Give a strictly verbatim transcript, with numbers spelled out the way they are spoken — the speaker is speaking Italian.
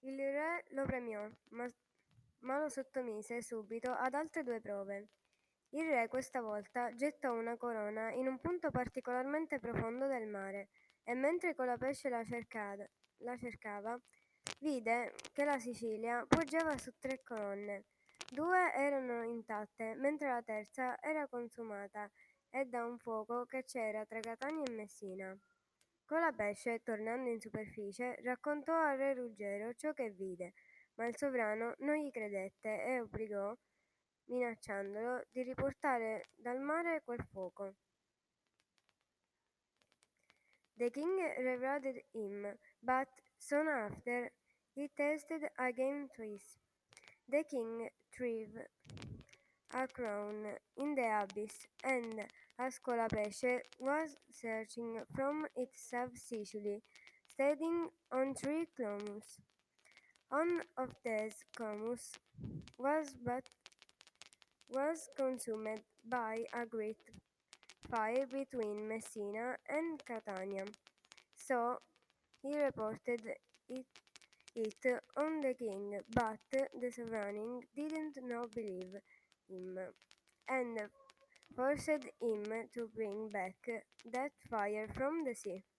Il re lo premiò, ma, ma lo sottomise subito ad altre due prove. Il re questa volta gettò una corona in un punto particolarmente profondo del mare e mentre Colapesce la, cercada, la cercava, vide che la Sicilia poggiava su tre colonne. Due erano intatte, mentre la terza era consumata e da un fuoco che c'era tra Catania e Messina. Colapesce, tornando in superficie, raccontò al re Ruggero ciò che vide, ma il sovrano non gli credette e obbligò, minacciandolo, di riportare dal mare quel fuoco. The king rewarded him, but soon after he tasted again twice. The king threw a crown in the abyss, and as Colapesce was searching from its sub-Sicily, standing on three columns. One of these columns was but was consumed by a great fire between Messina and Catania. So he reported it, it on the king, but the sovereign didn't not believe him, and forced him to bring back that fire from the sea.